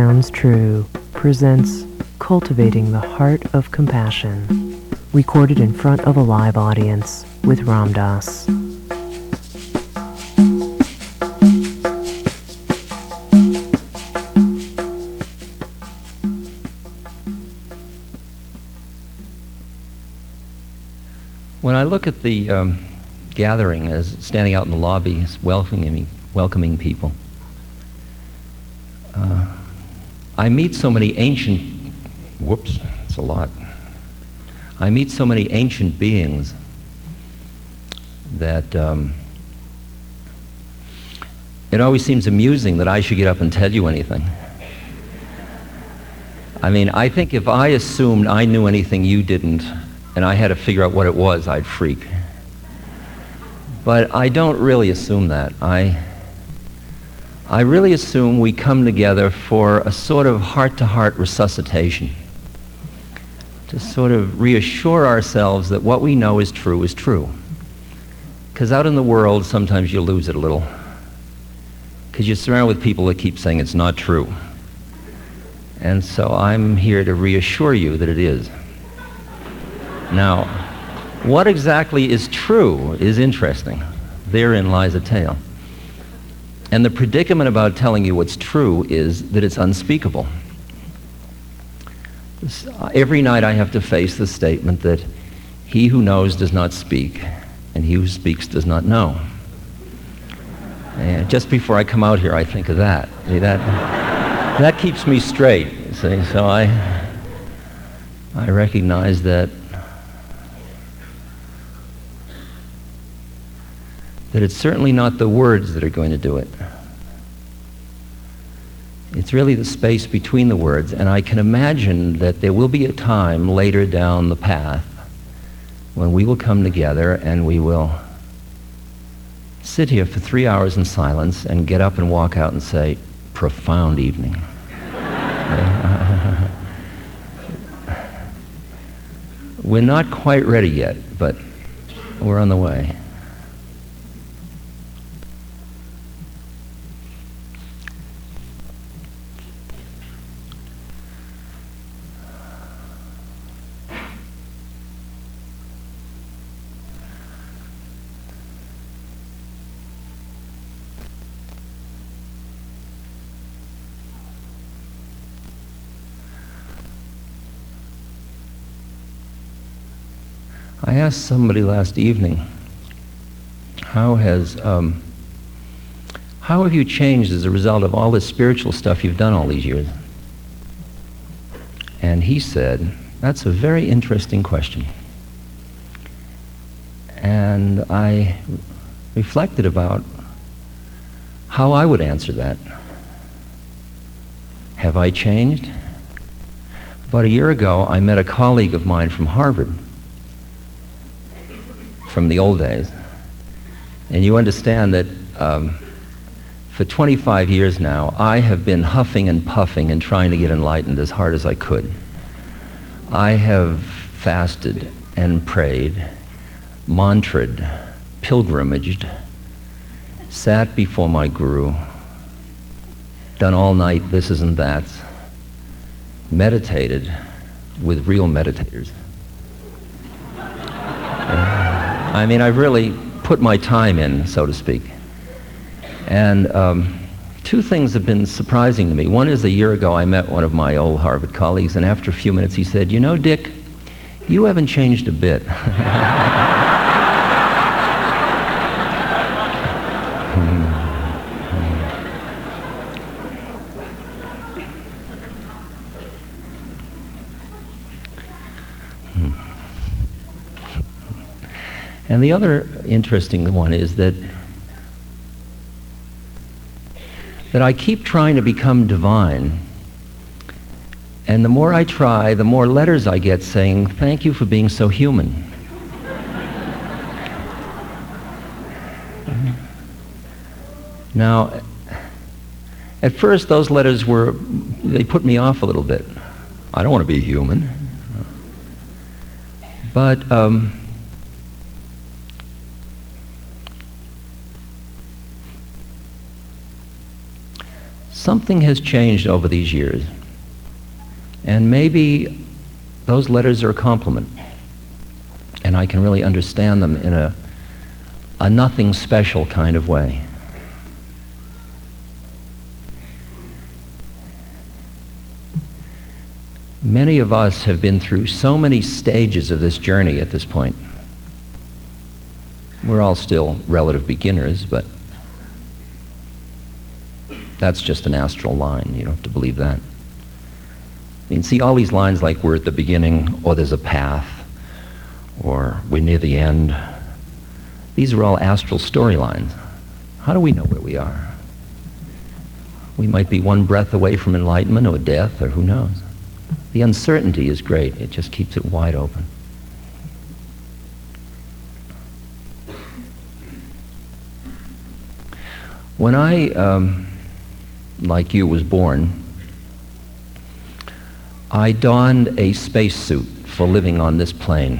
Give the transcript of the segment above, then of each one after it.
Sounds True presents Cultivating the Heart of Compassion, recorded in front of a live audience with Ram Dass. When I look at the gathering as standing out in the lobby, welcoming people, I meet so many ancient, it's a lot. I meet so many ancient beings that it always seems amusing that I should get up and tell you anything. I mean, I think if I assumed I knew anything you didn't, and I had to figure out what it was, I'd freak. But I don't really assume that. I really assume we come together for a sort of heart-to-heart resuscitation, to sort of reassure ourselves that what we know is true is true. Because out in the world, sometimes you lose it a little. Because you're surrounded with people that keep saying it's not true. And so I'm here to reassure you that it is. Now, what exactly is true is interesting. Therein lies a tale. And the predicament about telling you what's true is that it's unspeakable. Every night I have to face the statement that he who knows does not speak, and he who speaks does not know. And just before I come out here, I think of that. That keeps me straight, see? So I recognize that it's certainly not the words that are going to do it. It's really the space between the words, and I can imagine that there will be a time later down the path when we will come together and we will sit here for 3 hours in silence and get up and walk out and say, profound evening. We're not quite ready yet, but we're on the way. I asked somebody last evening, how have you changed as a result of all this spiritual stuff you've done all these years? And he said, that's a very interesting question. And I reflected about how I would answer that. Have I changed? About a year ago, I met a colleague of mine from Harvard, from the old days. And you understand that for 25 years now, I have been huffing and puffing and trying to get enlightened as hard as I could. I have fasted and prayed, mantraed, pilgrimaged, sat before my guru, done all night this and that, meditated with real meditators. I mean, I've really put my time in, so to speak. And two things have been surprising to me. One is a year ago I met one of my old Harvard colleagues, and after a few minutes he said, you know, Dick, you haven't changed a bit. And the other interesting one is that I keep trying to become divine. And the more I try, the more letters I get saying, thank you for being so human. Now, at first those letters they put me off a little bit. I don't want to be human. But something has changed over these years. And maybe those letters are a compliment. And I can really understand them in a nothing special kind of way. Many of us have been through so many stages of this journey at this point. We're all still relative beginners, but that's just an astral line. You don't have to believe that. I mean, see all these lines like we're at the beginning, or there's a path, or we're near the end. These are all astral storylines. How do we know where we are? We might be one breath away from enlightenment or death, or who knows. The uncertainty is great. It just keeps it wide open. When I, like you, was born, I donned a spacesuit for living on this plane.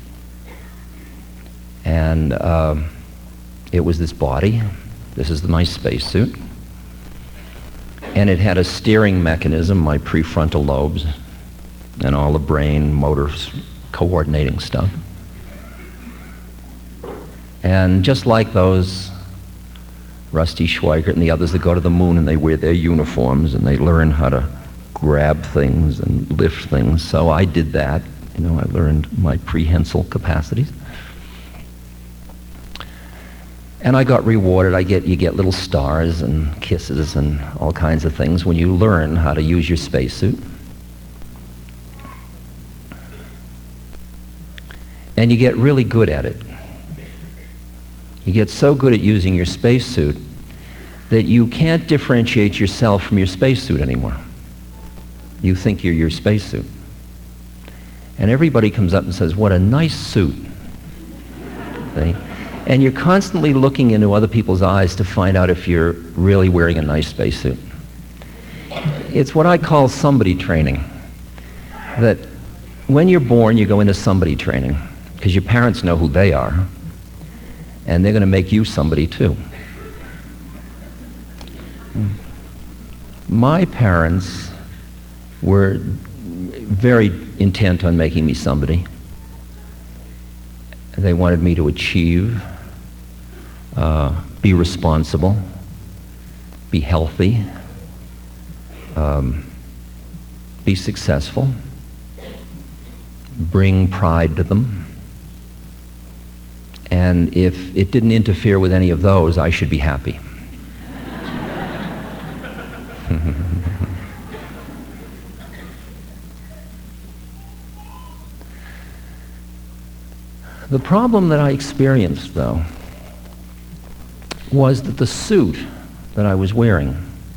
And it was this body. This is my spacesuit. And it had a steering mechanism, my prefrontal lobes, and all the brain, motors, coordinating stuff. And just like those Rusty Schweigert and the others that go to the moon and they wear their uniforms and they learn how to grab things and lift things. So I did that. You know, I learned my prehensile capacities. And I got rewarded. You get little stars and kisses and all kinds of things when you learn how to use your spacesuit. And you get really good at it. You get so good at using your spacesuit that you can't differentiate yourself from your spacesuit anymore. You think you're your spacesuit. And everybody comes up and says, "What a nice suit." See? And you're constantly looking into other people's eyes to find out if you're really wearing a nice spacesuit. It's what I call somebody training. That when you're born, you go into somebody training because your parents know who they are, and they're going to make you somebody too. My parents were very intent on making me somebody. They wanted me to achieve, be responsible, be healthy, be successful, bring pride to them. And if it didn't interfere with any of those, I should be happy. The problem that I experienced, though, was that the suit that I was wearing,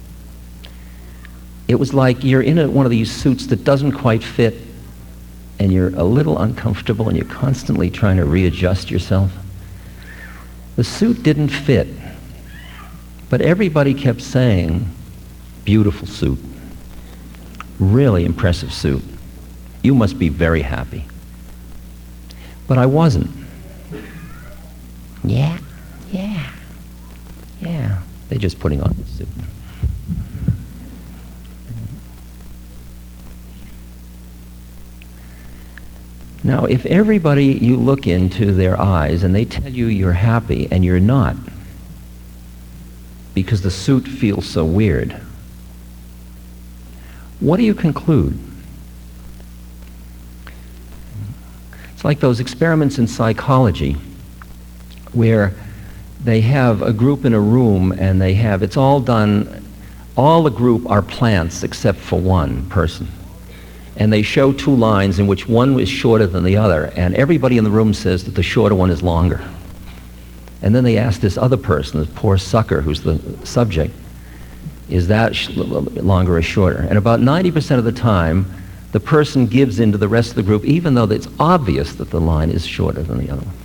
it was like you're in one of these suits that doesn't quite fit, and you're a little uncomfortable, and you're constantly trying to readjust yourself. The suit didn't fit, but everybody kept saying, "Beautiful suit, really impressive suit. You must be very happy." But I wasn't. Yeah. They're just putting on the suit. Now, if everybody you look into their eyes and they tell you you're happy and you're not, because the suit feels so weird, what do you conclude? It's like those experiments in psychology where they have a group in a room and it's all done, all the group are plants except for one person. And they show two lines in which one is shorter than the other, and everybody in the room says that the shorter one is longer. And then they ask this other person, this poor sucker who's the subject, is that longer or shorter? And about 90% of the time, the person gives in to the rest of the group, even though it's obvious that the line is shorter than the other one.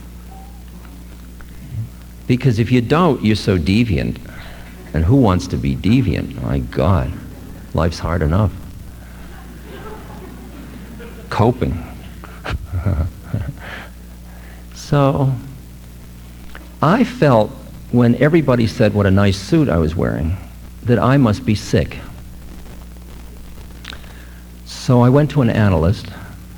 Because if you don't, you're so deviant. And who wants to be deviant? My God, life's hard enough. Coping. So, I felt when everybody said what a nice suit I was wearing, that I must be sick. So I went to an analyst.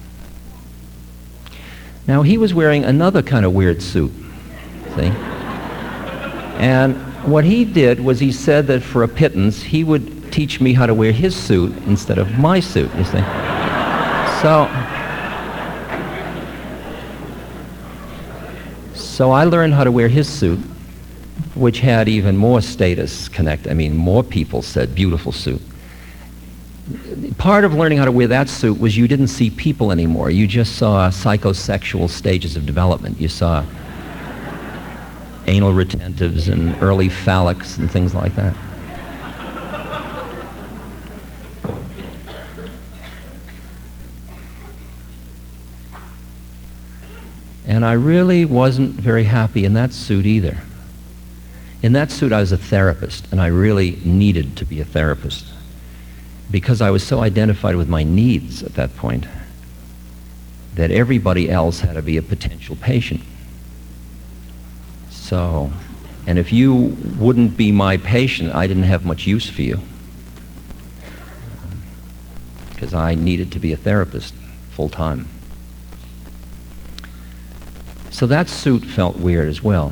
Now, he was wearing another kind of weird suit, see? And what he did was he said that for a pittance, he would teach me how to wear his suit instead of my suit, you see? So I learned how to wear his suit, which had even more status connected. I mean, more people said, beautiful suit. Part of learning how to wear that suit was you didn't see people anymore. You just saw psychosexual stages of development. You saw anal retentives and early phallics and things like that. And I really wasn't very happy in that suit either. In that suit, I was a therapist, and I really needed to be a therapist because I was so identified with my needs at that point that everybody else had to be a potential patient. So, and if you wouldn't be my patient, I didn't have much use for you because I needed to be a therapist full time. So that suit felt weird as well.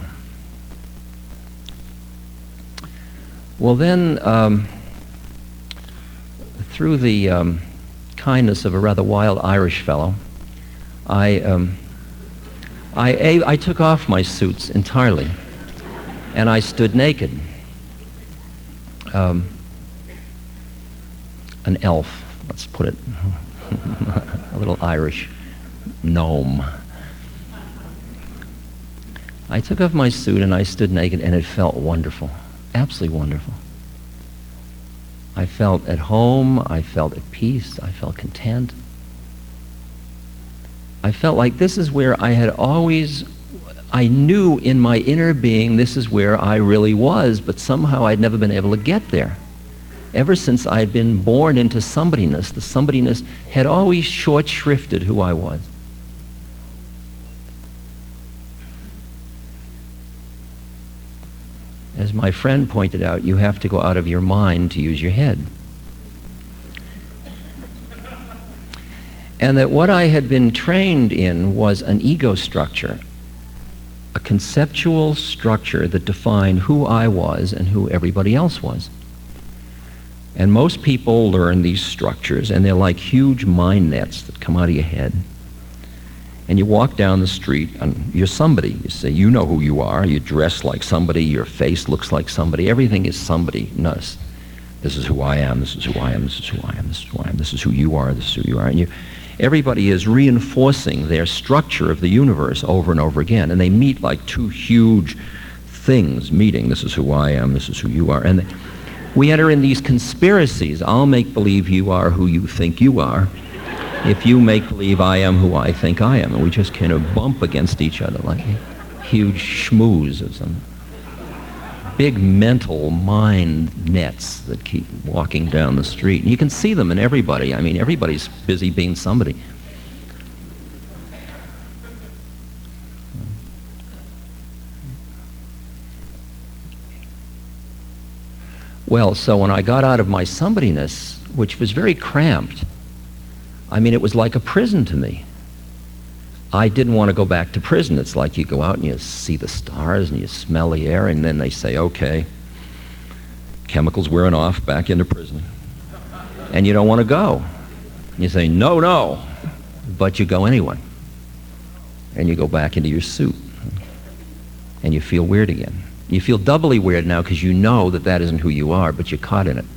Well then, through the kindness of a rather wild Irish fellow, I took off my suits entirely, and I stood naked. An elf, let's put it, a little Irish gnome. I took off my suit and I stood naked, and it felt wonderful, absolutely wonderful. I felt at home, I felt at peace, I felt content. I felt like this is where I had always, I knew in my inner being this is where I really was, but somehow I'd never been able to get there. Ever since I'd been born into somebodyness, the somebodyness had always short-shrifted who I was. As my friend pointed out, you have to go out of your mind to use your head. And that what I had been trained in was an ego structure, a conceptual structure that defined who I was and who everybody else was. And most people learn these structures, and they're like huge mind nets that come out of your head. And you walk down the street, and you're somebody. You say, you know who you are. You dress like somebody. Your face looks like somebody. Everything is somebody-ness. This is who I am. This is who I am. This is who I am. This is who I am. This is who you are. This is who you are. And everybody is reinforcing their structure of the universe over and over again. And they meet like two huge things meeting. This is who I am. This is who you are. And we enter in these conspiracies. I'll make believe you are who you think you are, if you make believe I am who I think I am. And we just kind of bump against each other like huge schmooze of some big mental mind nets that keep walking down the street. And you can see them in everybody. I mean, everybody's busy being somebody. Well, so when I got out of my somebodyness, which was very cramped, I mean, it was like a prison to me. I didn't want to go back to prison. It's like you go out and you see the stars and you smell the air, and then they say, okay, chemicals wearing off, back into prison. And you don't want to go. And you say, no, no. But you go anyway. And you go back into your suit. And you feel weird again. You feel doubly weird now because you know that that isn't who you are, but you're caught in it.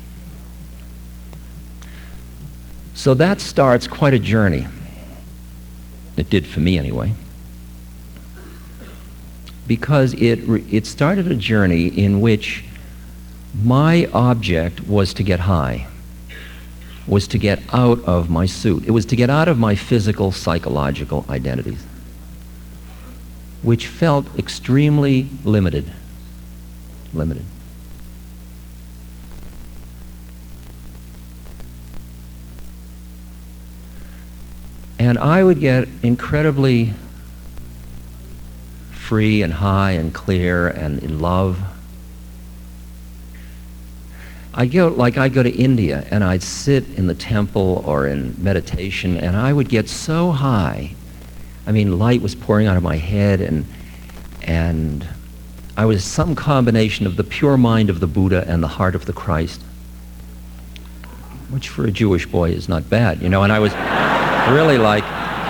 So that starts quite a journey. It did for me anyway. Because it started a journey in which my object was to get high, was to get out of my suit. It was to get out of my physical, psychological identities, which felt extremely limited. Limited. And I would get incredibly free and high and clear and in love. I go to India and I'd sit in the temple or in meditation and I would get so high. I mean, light was pouring out of my head and I was some combination of the pure mind of the Buddha and the heart of the Christ, which for a Jewish boy is not bad, you know, and I was really like,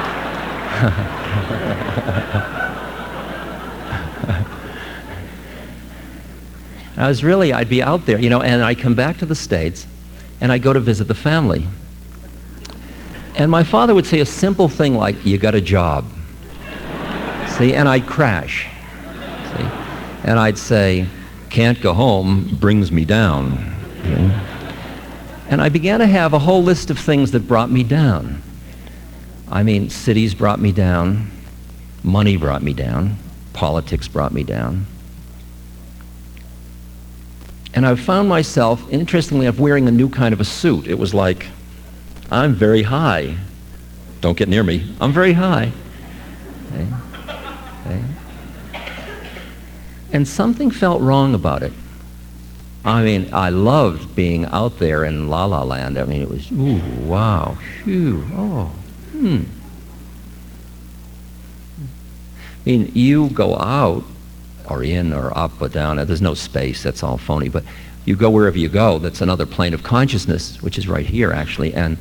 I'd be out there, you know, and I come back to the States and I go to visit the family. And my father would say a simple thing like, "You got a job." See, and I'd crash. See? And I'd say, "Can't go home, brings me down." Okay? And I began to have a whole list of things that brought me down. I mean, cities brought me down, money brought me down, politics brought me down. And I found myself, interestingly enough, wearing a new kind of a suit. It was like, I'm very high. Don't get near me. I'm very high. Okay? Okay? And something felt wrong about it. I mean, I loved being out there in La La Land. I mean, it was, ooh, wow, phew, oh, I mean, you go out, or in, or up, or down. There's no space, that's all phony, but you go wherever you go. That's another plane of consciousness, which is right here, actually, and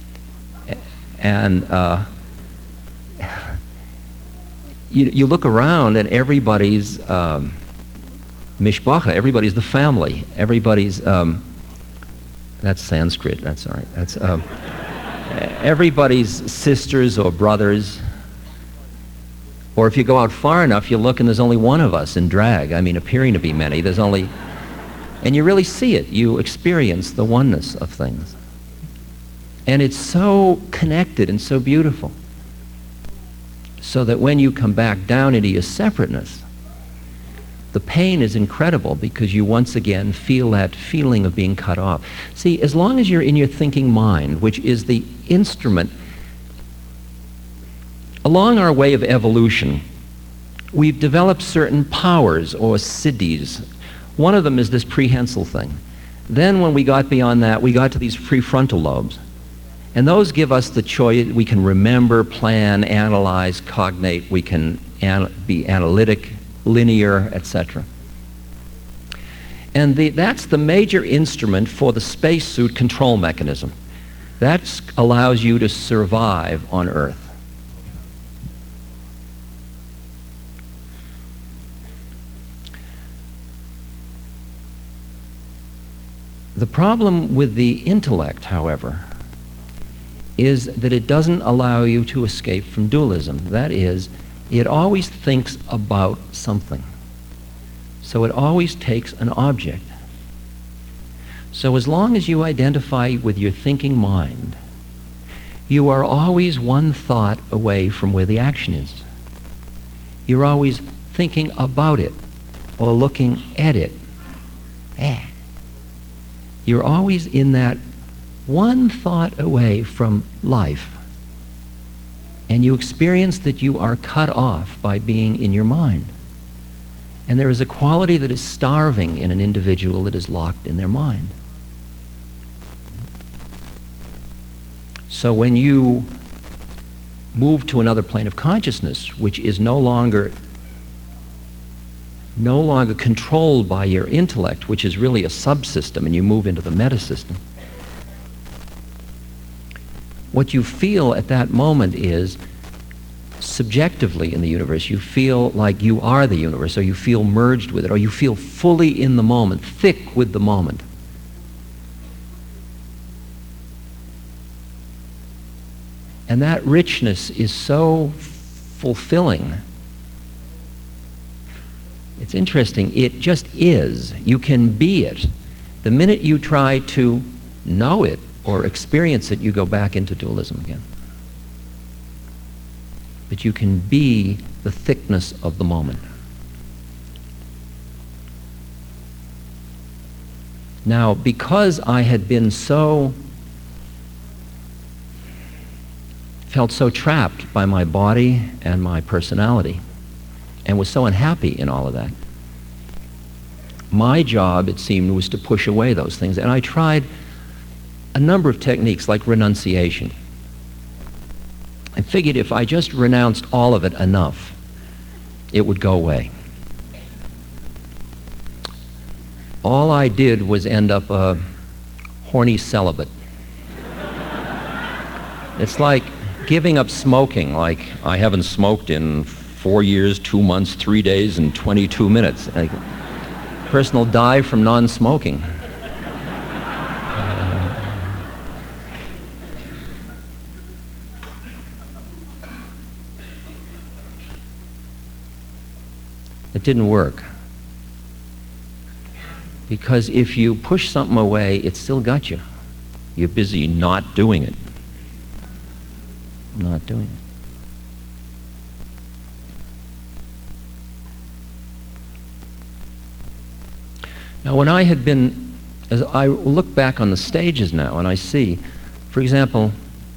you look around and everybody's mishpacha, everybody's the family, everybody's, that's Sanskrit, that's all right, that's, everybody's sisters or brothers. Or if you go out far enough, you look and there's only one of us in drag. I mean, appearing to be many. There's only, and you really see it. You experience the oneness of things. And it's so connected and so beautiful. So that when you come back down into your separateness, the pain is incredible because you once again feel that feeling of being cut off. See, as long as you're in your thinking mind, which is the instrument. Along our way of evolution, we've developed certain powers or siddhis. One of them is this prehensile thing. Then when we got beyond that, we got to these prefrontal lobes. And those give us the choice. We can remember, plan, analyze, cognate. We can be analytic, linear, etc. And that's the major instrument for the spacesuit control mechanism. That allows you to survive on Earth. The problem with the intellect, however, is that it doesn't allow you to escape from dualism. That is, it always thinks about something. So it always takes an object. So as long as you identify with your thinking mind, you are always one thought away from where the action is. You're always thinking about it or looking at it. You're always in that one thought away from life. And you experience that you are cut off by being in your mind. And there is a quality that is starving in an individual that is locked in their mind. So when you move to another plane of consciousness, which is no longer controlled by your intellect, which is really a subsystem, and you move into the metasystem, what you feel at that moment is, subjectively in the universe, you feel like you are the universe, or you feel merged with it, or you feel fully in the moment, thick with the moment. And that richness is so fulfilling. It's interesting. It just is. You can be it. The minute you try to know it or experience it, you go back into dualism again. But you can be the thickness of the moment. Now, because I had been felt so trapped by my body and my personality, and was so unhappy in all of that, my job, it seemed, was to push away those things. And I tried a number of techniques like renunciation. I figured if I just renounced all of it enough, it would go away. All I did was end up a horny celibate. It's like giving up smoking, like I haven't smoked in 4 years, 2 months, 3 days, and 22 minutes. Like, person will die from non-smoking. It didn't work. Because if you push something away, it still got you. You're busy not doing it. Not doing it. Now, when I had been, as I look back on the stages now, and I see, for example,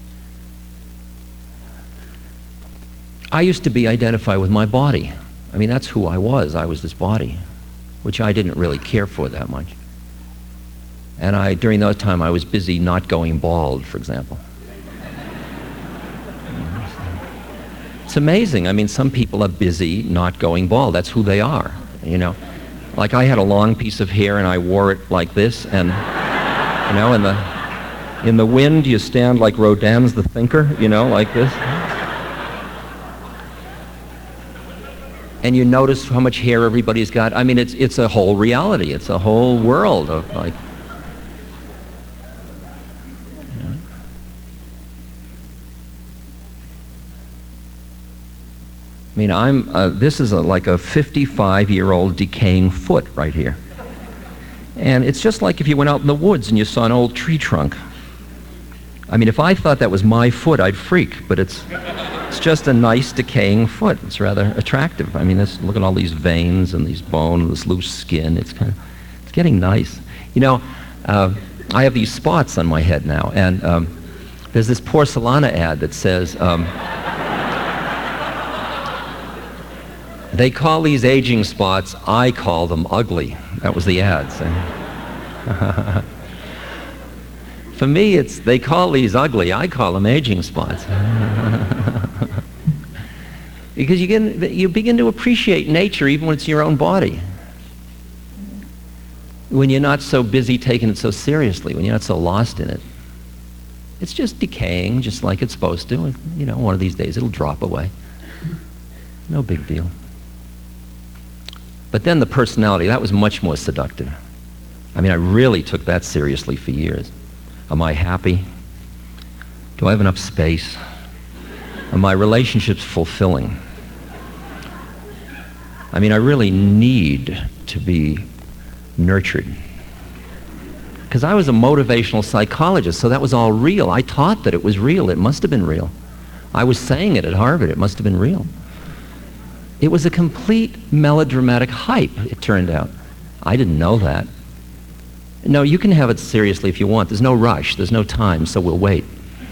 I used to be identified with my body. I mean, that's who I was. I was this body, which I didn't really care for that much. And during that time, I was busy not going bald, for example. It's amazing. I mean, some people are busy not going bald. That's who they are, you know. Like I had a long piece of hair and I wore it like this, and, you know, in the wind you stand like Rodin's The Thinker, you know, like this. And you notice how much hair everybody's got. I mean, it's a whole reality. It's a whole world of like. I mean, this is like a 55-year-old decaying foot right here. And it's just like if you went out in the woods and you saw an old tree trunk. I mean, if I thought that was my foot, I'd freak, but it's just a nice decaying foot. It's rather attractive. I mean, look at all these veins and these bone and this loose skin. It's getting nice. You know, I have these spots on my head now, and there's this Porcelana ad that says, they call these aging spots, I call them ugly. That was the ad. So. For me, they call these ugly, I call them aging spots. Because you begin to appreciate nature even when it's your own body. When you're not so busy taking it so seriously, when you're not so lost in it. It's just decaying, just like it's supposed to. You know, one of these days it'll drop away. No big deal. But then the personality, that was much more seductive. I mean, I really took that seriously for years. Am I happy? Do I have enough space? Are my relationships fulfilling? I mean, I really need to be nurtured. Because I was a motivational psychologist, so that was all real. I taught that it was real. It must have been real. I was saying it at Harvard. It must have been real. It was a complete melodramatic hype, it turned out. I didn't know that. No, you can have it seriously if you want. There's no rush. There's no time, so we'll wait.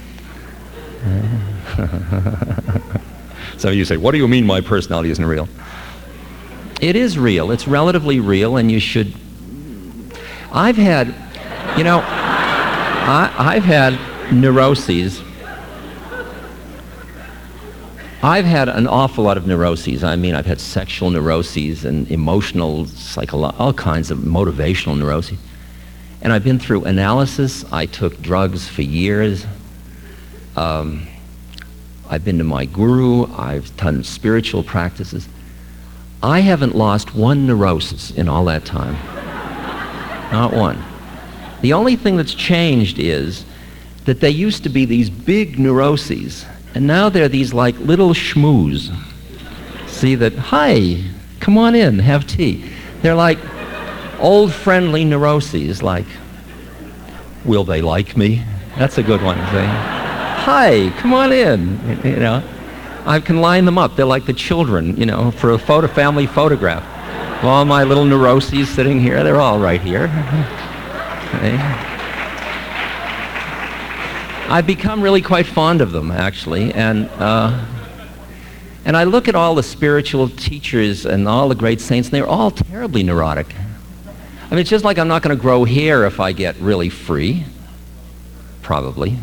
So you say, what do you mean my personality isn't real? It is real. It's relatively real, and you should... I've had, you know, I've had neuroses. I've had an awful lot of neuroses. I mean, I've had sexual neuroses and emotional, all kinds of motivational neuroses. And I've been through analysis. I took drugs for years. I've been to my guru. I've done spiritual practices. I haven't lost one neurosis in all that time. Not one. The only thing that's changed is that they used to be these big neuroses, and now they're these like little schmoos. See that, hi, come on in, have tea. They're like old friendly neuroses, like, will they like me? That's a good one. See? Hi, come on in, you know. I can line them up. They're like the children, you know, for a family photograph. All my little neuroses sitting here, they're all right here. Okay. I've become really quite fond of them, actually, and I look at all the spiritual teachers and all the great saints, and they're all terribly neurotic. mean, it's just like I'm not going to grow hair if I get really free. Probably.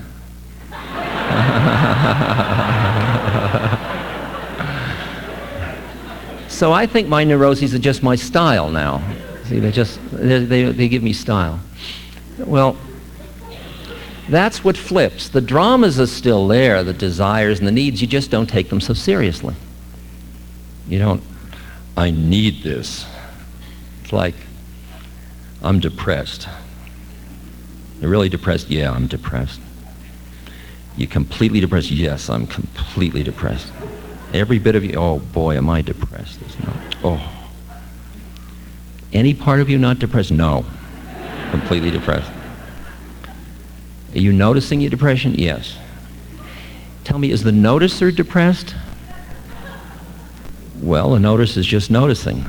So I think my neuroses are just my style now. See, they give me style. Well, that's what flips. The dramas are still there, the desires and the needs. You just don't take them so seriously. You don't, I need this. It's like, I'm depressed. You're really depressed? Yeah, I'm depressed. You completely depressed? Yes, I'm completely depressed. Every bit of you, oh boy, am I depressed. Oh. Any part of you not depressed? No. Completely depressed. Are you noticing your depression? Yes. Tell me, is the noticer depressed? Well, the notice is just noticing.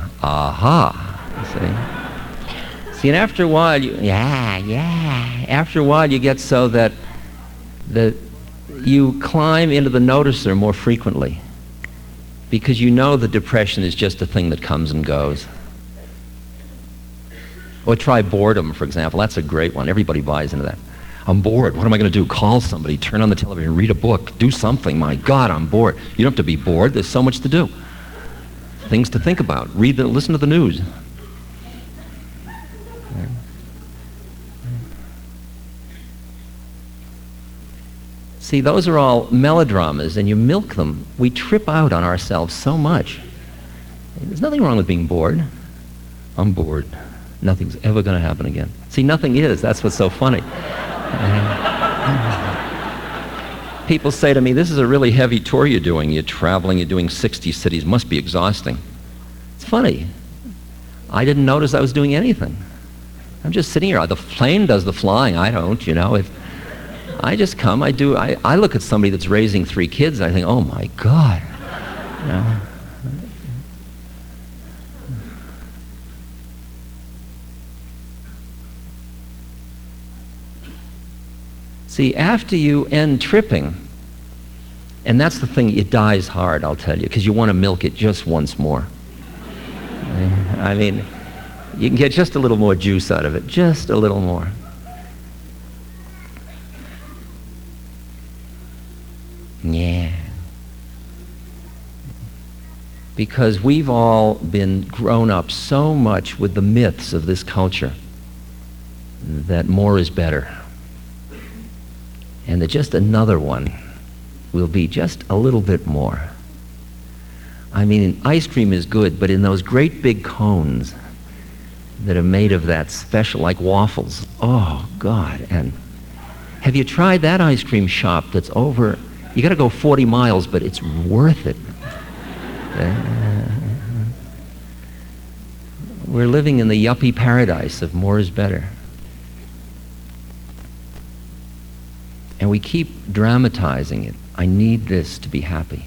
See? See, and after a while, after a while you get so that you climb into the noticer more frequently because you know the depression is just a thing that comes and goes. Or try boredom, for example. That's a great one. Everybody buys into that. I'm bored. What am I going to do? Call somebody, turn on the television, read a book, do something. My God, I'm bored. You don't have to be bored. There's so much to do. Things to think about. Listen to the news. See, those are all melodramas, and you milk them. We trip out on ourselves so much. There's nothing wrong with being bored. I'm bored. Nothing's ever going to happen again. See, nothing is. That's what's so funny. People say to me, this is a really heavy tour you're doing. You're traveling, you're doing 60 cities. Must be exhausting. It's funny. I didn't notice I was doing anything. I'm just sitting here. The plane does the flying. I don't, you know. I just come, I look at somebody that's raising 3 kids, I think, oh my God. You know? See, after you end tripping, and that's the thing, it dies hard, I'll tell you, because you want to milk it just once more. I mean, you can get just a little more juice out of it, just a little more. Yeah. Because we've all been grown up so much with the myths of this culture that more is better. And that just another one will be just a little bit more. I mean, ice cream is good, but in those great big cones that are made of that special, like waffles, oh God. And have you tried that ice cream shop that's over, you got to go 40 miles, but it's worth it. We're living in the yuppie paradise of more is better. And we keep dramatizing it. I need this to be happy.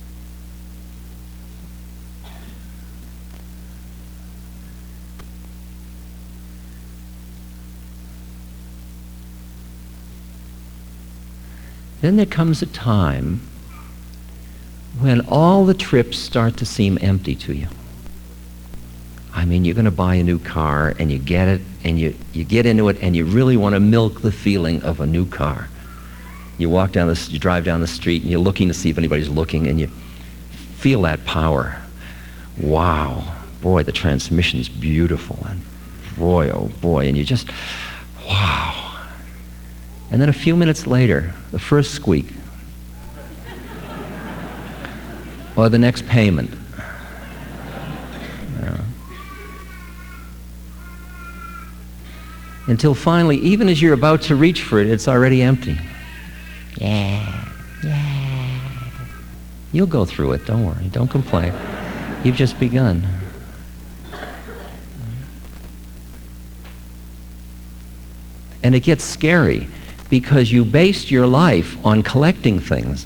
Then there comes a time when all the trips start to seem empty to you. I mean, you're going to buy a new car, and you get it, and you get into it, and you really want to milk the feeling of a new car. You drive down the street, and you're looking to see if anybody's looking, and you feel that power. Wow, boy, the transmission's beautiful, and boy, oh boy, and you just, wow. And then a few minutes later, the first squeak, or the next payment. Until finally, even as you're about to reach for it, it's already empty. Yeah. You'll go through it, don't worry, don't complain. You've just begun. And it gets scary because you based your life on collecting things.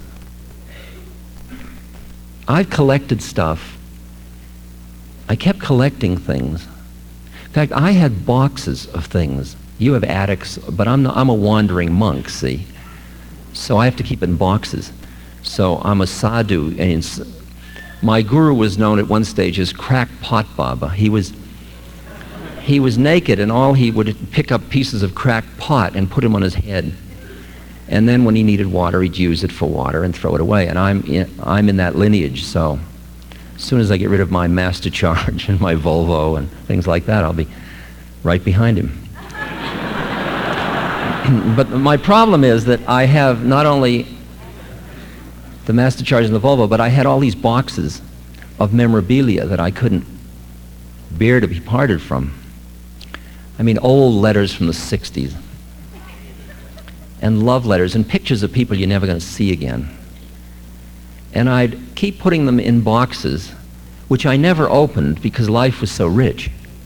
I've collected stuff. I kept collecting things. In fact, I had boxes of things. You have attics, but I'm a wandering monk, see? So I have to keep it in boxes. So I'm a sadhu, and my guru was known at one stage as Crackpot Baba. He was he was naked, and all he would pick up pieces of cracked pot and put them on his head. And then when he needed water, he'd use it for water and throw it away. And I'm in that lineage, so as soon as I get rid of my Master Charge and my Volvo and things like that, I'll be right behind him. But my problem is that I have not only the Master Charge and the Volvo, but I had all these boxes of memorabilia that I couldn't bear to be parted from. I mean, old letters from the 60s, and love letters, and pictures of people you're never going to see again. And I'd keep putting them in boxes, which I never opened because life was so rich.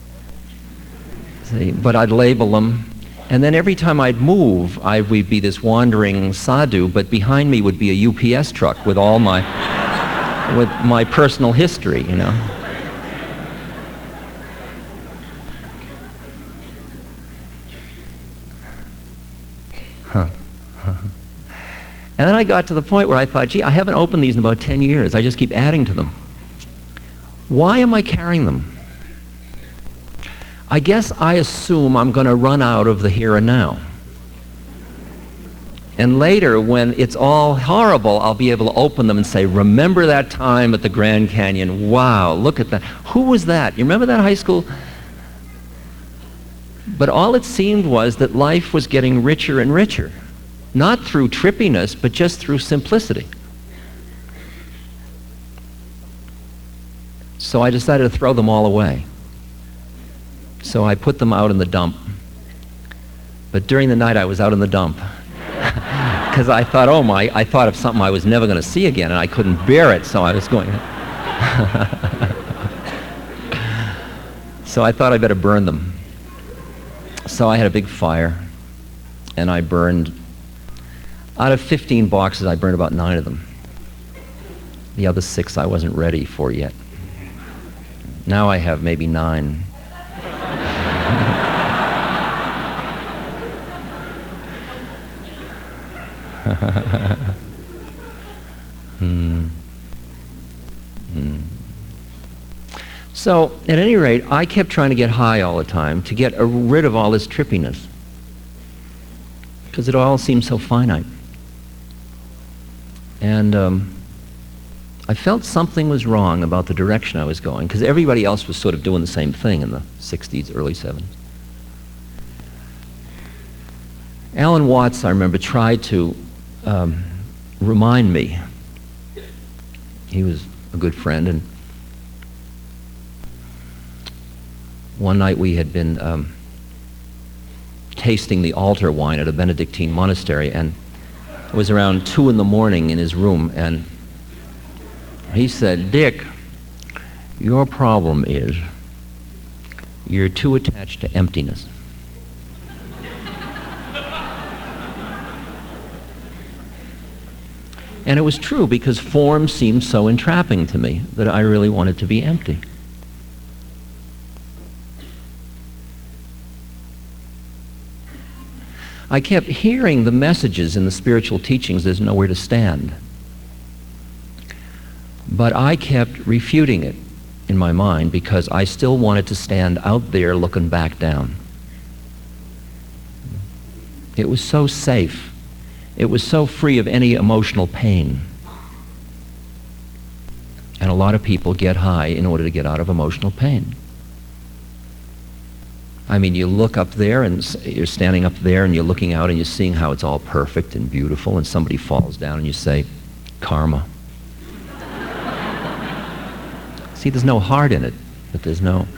See, but I'd label them, and then every time I'd move, we'd be this wandering sadhu, but behind me would be a UPS truck with all my, with my personal history, you know. And then I got to the point where I thought, gee, I haven't opened these in about 10 years. I just keep adding to them. Why am I carrying them? I guess I assume I'm going to run out of the here and now. And later, when it's all horrible, I'll be able to open them and say, remember that time at the Grand Canyon? Wow, look at that. Who was that? You remember that high school? But all it seemed was that life was getting richer and richer. Not through trippiness, but just through simplicity. So I decided to throw them all away. So I put them out in the dump. But during the night I was out in the dump. Because I thought, I thought of something I was never going to see again, and I couldn't bear it, so I was going So I thought I'd better burn them. So I had a big fire, and I burned, out of 15 boxes, I burned about 9 of them. The other 6 I wasn't ready for yet. Now I have maybe 9. So, at any rate, I kept trying to get high all the time to get rid of all this trippiness, because it all seemed so finite. And I felt something was wrong about the direction I was going, because everybody else was sort of doing the same thing in the 60s, early 70s. Alan Watts, I remember, tried to remind me. He was a good friend, and one night we had been tasting the altar wine at a Benedictine monastery, and it was around 2 in the morning in his room, and he said, "Dick, your problem is you're too attached to emptiness." And it was true, because form seemed so entrapping to me that I really wanted to be empty. I kept hearing the messages in the spiritual teachings, there's nowhere to stand. But I kept refuting it in my mind because I still wanted to stand out there looking back down. It was so safe. It was so free of any emotional pain. And a lot of people get high in order to get out of emotional pain. I mean, you look up there, and you're standing up there, and you're looking out, and you're seeing how it's all perfect and beautiful, and somebody falls down, and you say, karma. See, there's no heart in it, but there's no...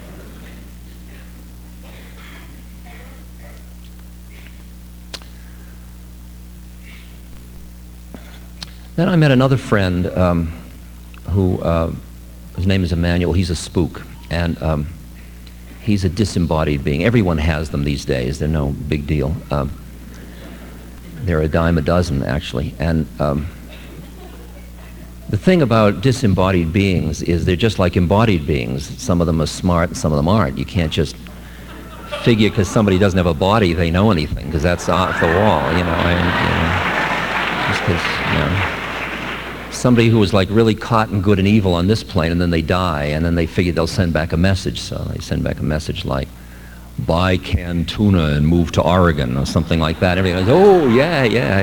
Then I met another friend who, his name is Emmanuel. He's a spook, and he's a disembodied being. Everyone has them these days. They're no big deal. They're a dime a dozen, actually. And the thing about disembodied beings is they're just like embodied beings. Some of them are smart and some of them aren't. You can't just figure because somebody doesn't have a body they know anything, because that's off the wall, you know. Just because, you know. Somebody who was like really caught in good and evil on this plane, and then they die, and then they figure they'll send back a message. So they send back a message like, buy canned tuna and move to Oregon or something like that. Everybody goes, oh, yeah.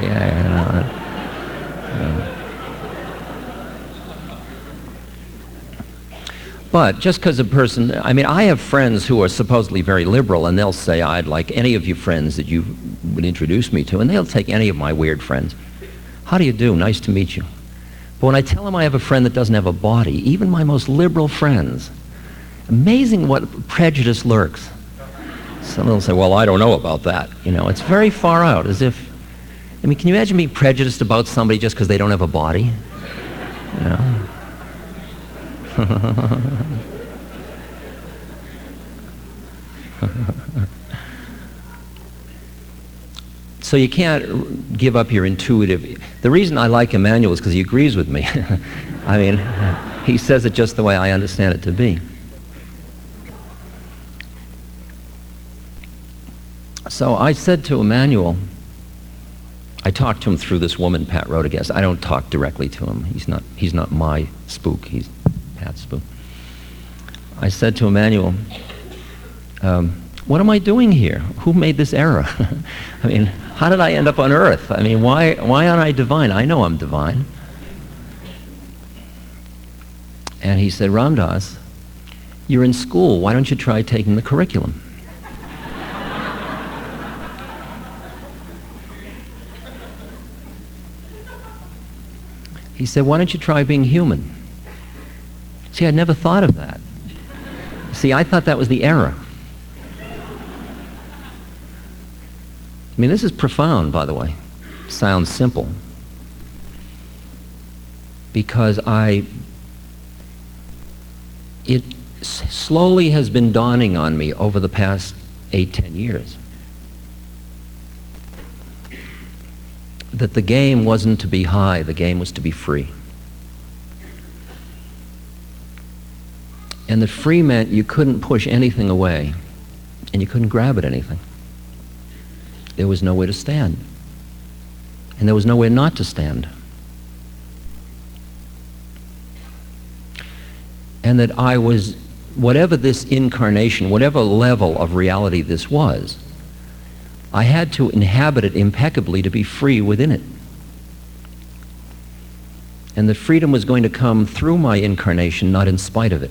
But just because a person, I mean, I have friends who are supposedly very liberal, and they'll say, I'd like any of you friends that you would introduce me to, and they'll take any of my weird friends. How do you do? Nice to meet you. But when I tell them I have a friend that doesn't have a body, even my most liberal friends, amazing what prejudice lurks. Some will say, well, I don't know about that. You know, it's very far out, as if, I mean, can you imagine being prejudiced about somebody just because they don't have a body? You know? So you can't give up your intuitive. The reason I like Emmanuel is because he agrees with me. I mean, he says it just the way I understand it to be. So I said to Emmanuel, I talked to him through this woman, Pat Rodriguez. I don't talk directly to him. He's not my spook. He's Pat's spook. I said to Emmanuel, what am I doing here? Who made this error? I mean, how did I end up on Earth? I mean, why aren't I divine? I know I'm divine. And he said, Ram Dass, you're in school. Why don't you try taking the curriculum? He said, why don't you try being human? See, I'd never thought of that. See, I thought that was the error. I mean, this is profound, by the way. Sounds simple. Because it slowly has been dawning on me over the past 8-10 years that the game wasn't to be high, the game was to be free. And that free meant you couldn't push anything away, and you couldn't grab at anything. There was nowhere to stand. And there was nowhere not to stand. And that I was, whatever this incarnation, whatever level of reality this was, I had to inhabit it impeccably to be free within it. And that freedom was going to come through my incarnation, not in spite of it.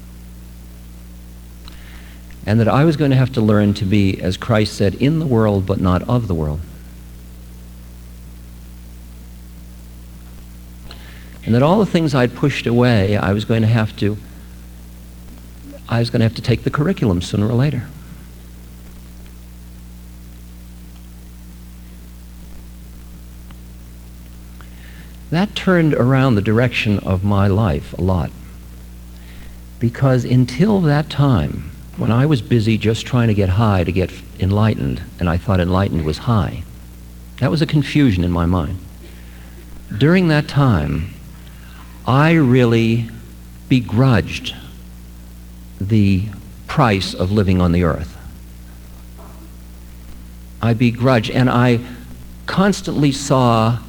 And that I was going to have to learn to be, as Christ said, in the world but not of the world. And that all the things I'd pushed away, I was going to have to take the curriculum sooner or later. That turned around the direction of my life a lot. Because until that time, when I was busy just trying to get high to get enlightened, and I thought enlightened was high, that was a confusion in my mind. During that time, I really begrudged the price of living on the earth. I begrudged, and I constantly saw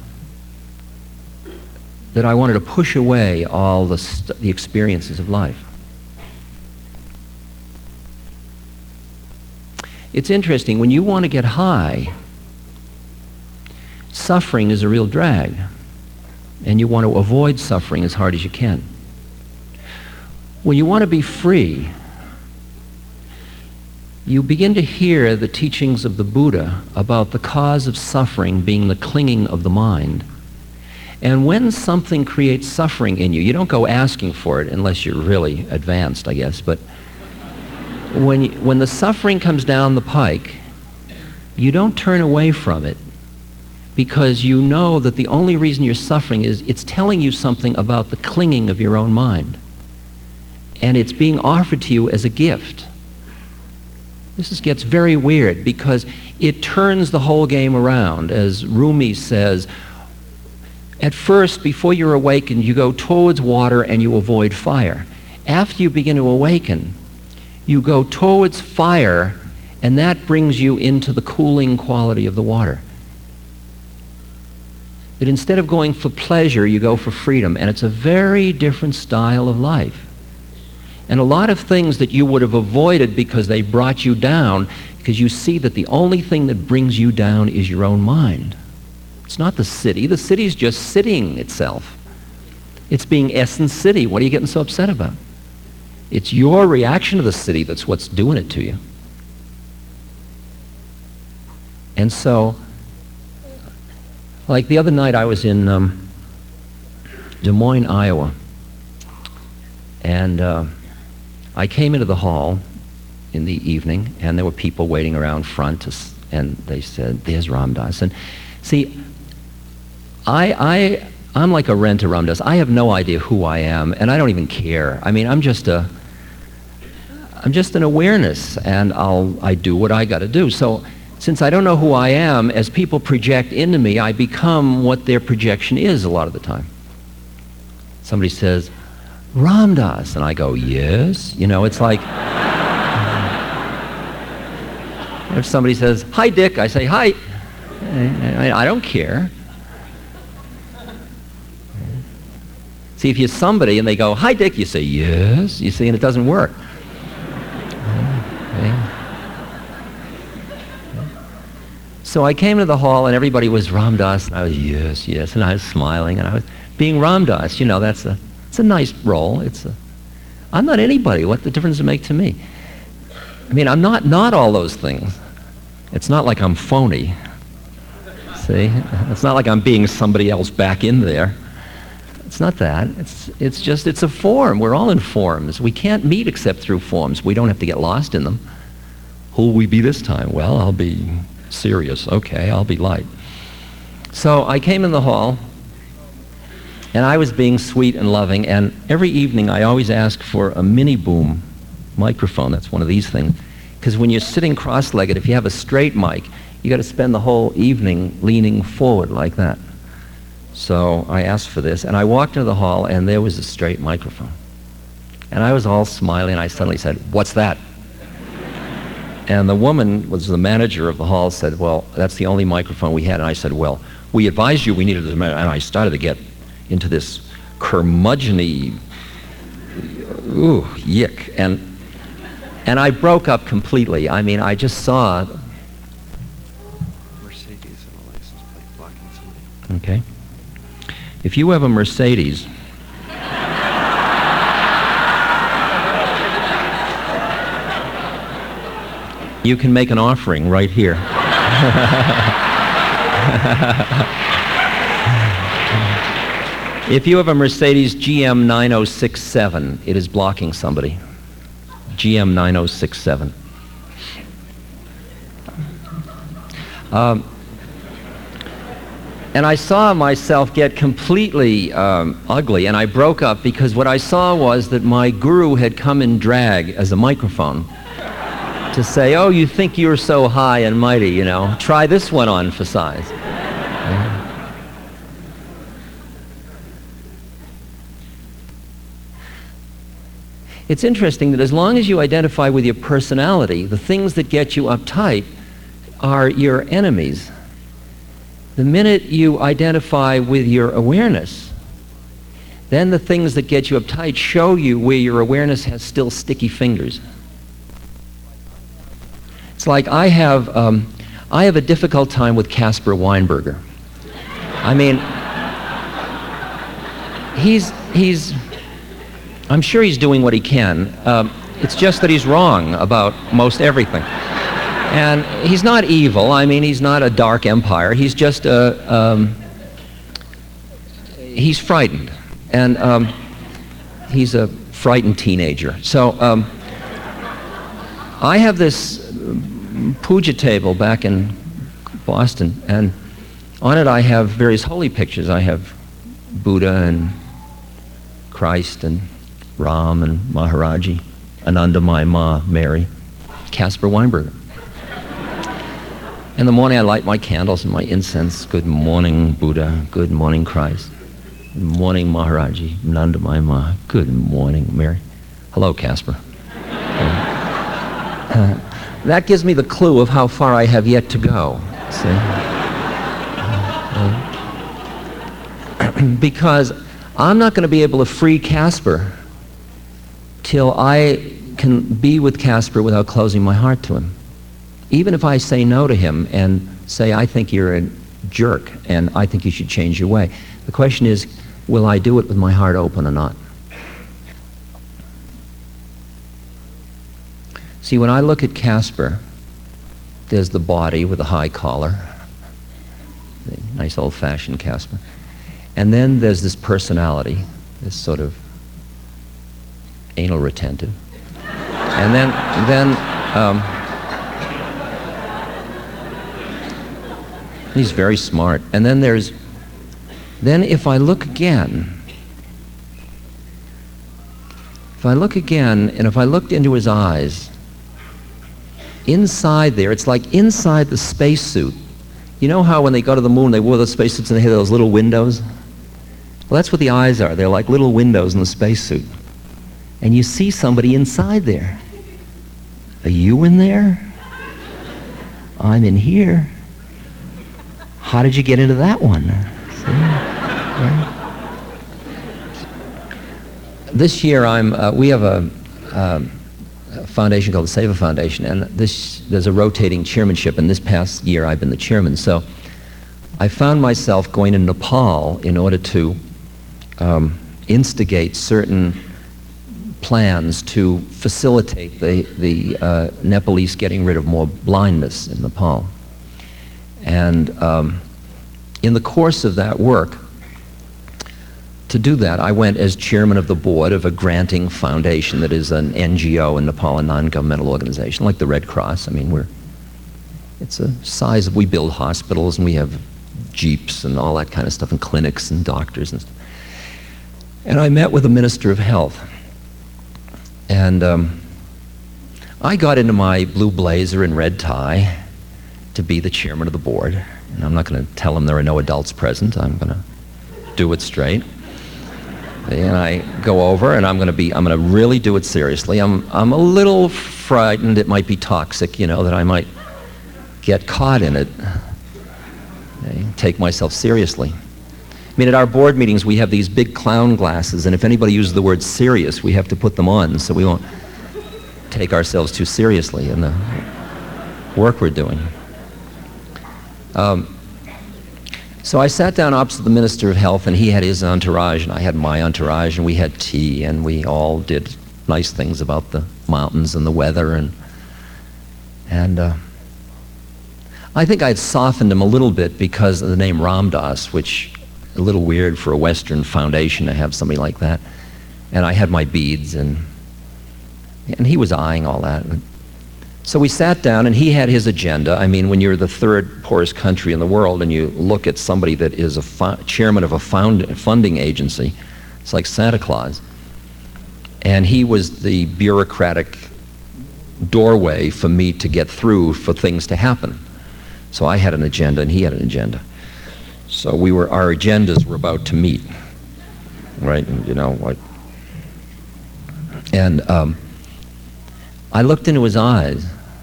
that I wanted to push away all the experiences of life. It's interesting, when you want to get high, suffering is a real drag, and you want to avoid suffering as hard as you can. When you want to be free, you begin to hear the teachings of the Buddha about the cause of suffering being the clinging of the mind. And when something creates suffering in you, you don't go asking for it unless you're really advanced, I guess, but when the suffering comes down the pike, you don't turn away from it because you know that the only reason you're suffering is it's telling you something about the clinging of your own mind. And it's being offered to you as a gift. This gets very weird because it turns the whole game around. As Rumi says, at first, before you're awakened, you go towards water and you avoid fire. After you begin to awaken, you go towards fire, and that brings you into the cooling quality of the water. That instead of going for pleasure, you go for freedom, and it's a very different style of life. And a lot of things that you would have avoided because they brought you down, because you see that the only thing that brings you down is your own mind. It's not the city. The city's just sitting itself. It's being essence city. What are you getting so upset about? It's your reaction to the city that's what's doing it to you. And so, like the other night I was in Des Moines, Iowa, and I came into the hall in the evening, and there were people waiting around front, and they said, "There's Ram Dass." And see, I'm like a renter Ram Dass. I have no idea who I am, and I don't even care. I mean, I'm just an awareness, and I do what I got to do. So, since I don't know who I am, as people project into me, I become what their projection is a lot of the time. Somebody says, "Ram Dass," and I go, "Yes." You know, it's like, if somebody says, "Hi, Dick," I say, "Hi." I don't care. See, if you're somebody and they go, "Hi, Dick," you say, "Yes." You see, and it doesn't work. Okay. So I came to the hall and everybody was Ram Dass, and I was, "Yes, yes," and I was smiling, and I was being Ram Dass. You know, it's a nice role. I'm not anybody. What the difference does it make to me? I mean, I'm not all those things. It's not like I'm phony. See? It's not like I'm being somebody else back in there. It's not that. It's just a form. We're all in forms. We can't meet except through forms. We don't have to get lost in them. Who'll we be this time? Well, I'll be serious. Okay, I'll be light. So I came in the hall, and I was being sweet and loving, and every evening I always ask for a mini boom microphone. That's one of these things. Because when you're sitting cross-legged, if you have a straight mic, you got to spend the whole evening leaning forward like that. So I asked for this, and I walked into the hall, and there was a straight microphone. And I was all smiling, and I suddenly said, "What's that?" And the woman was the manager of the hall, said, "Well, that's the only microphone we had." And I said, "Well, we advised you we needed a..." And I started to get into this curmudgeon-y, ooh, yick. And I broke up completely. I mean, I just saw... Mercedes and a license plate blocking somebody. Okay. If you have a Mercedes... you can make an offering right here. If you have a Mercedes GM 9067, it is blocking somebody. GM 9067. And I saw myself get completely ugly, and I broke up because what I saw was that my guru had come in drag as a microphone to say, "Oh, you think you're so high and mighty, you know, try this one on for size." It's interesting that as long as you identify with your personality, the things that get you uptight are your enemies. The minute you identify with your awareness, then the things that get you uptight show you where your awareness has still sticky fingers. It's like I have a difficult time with Caspar Weinberger. I mean, I'm sure he's doing what he can. It's just that he's wrong about most everything. And he's not evil. I mean, he's not a dark empire. He's just he's frightened. And he's a frightened teenager. So I have this puja table back in Boston, and on it I have various holy pictures. I have Buddha and Christ and Ram and Maharaji, Anandamayi Ma, Mary, Caspar Weinberger. In the morning I light my candles and my incense. Good morning, Buddha. Good morning, Christ. Good morning, Maharaji, Anandamayi Ma. Good morning, Mary. Hello, Caspar. That gives me the clue of how far I have yet to go, see? Because I'm not going to be able to free Caspar till I can be with Casper without closing my heart to him. Even if I say no to him and say, I think you're a jerk and I think you should change your way. The question is, will I do it with my heart open or not? See, when I look at Casper, there's the body with a high collar, the nice old-fashioned Casper. And then there's this personality, this sort of anal retentive. And then he's very smart. And then if I look again, and if I looked into his eyes, inside there, it's like inside the spacesuit. You know how when they go to the moon, they wore those spacesuits and they had those little windows? Well, that's what the eyes are. They're like little windows in the spacesuit. And you see somebody inside there. Are you in there? I'm in here. How did you get into that one? See? Right? This year, we have a foundation called the Seva Foundation, and there's a rotating chairmanship, and this past year I've been the chairman. So I found myself going to Nepal in order to instigate certain plans to facilitate the Nepalese getting rid of more blindness in Nepal. And in the course of that work, to do that, I went as chairman of the board of a granting foundation that is an NGO in Nepal, a non-governmental organization, like the Red Cross. I mean, it's a size of, we build hospitals and we have jeeps and all that kind of stuff and clinics and doctors and stuff. And I met with the Minister of Health. And I got into my blue blazer and red tie to be the chairman of the board. And I'm not going to tell him there are no adults present. I'm going to do it straight. And I go over, and I'm going to really do it seriously. I'm a little frightened it might be toxic, you know, that I might get caught in it. Take myself seriously. I mean, at our board meetings, we have these big clown glasses, and if anybody uses the word serious, we have to put them on so we won't take ourselves too seriously in the work we're doing. So I sat down opposite the Minister of Health, and he had his entourage, and I had my entourage, and we had tea, and we all did nice things about the mountains and the weather, and I think I'd softened him a little bit because of the name Ram Dass, which a little weird for a Western foundation to have somebody like that. And I had my beads, and he was eyeing all that. So we sat down, and he had his agenda. I mean, when you're the third poorest country in the world and you look at somebody that is a chairman of a funding agency, it's like Santa Claus. And he was the bureaucratic doorway for me to get through for things to happen. So I had an agenda, and he had an agenda. So our agendas were about to meet, right? And, you know, like, and I looked into his eyes.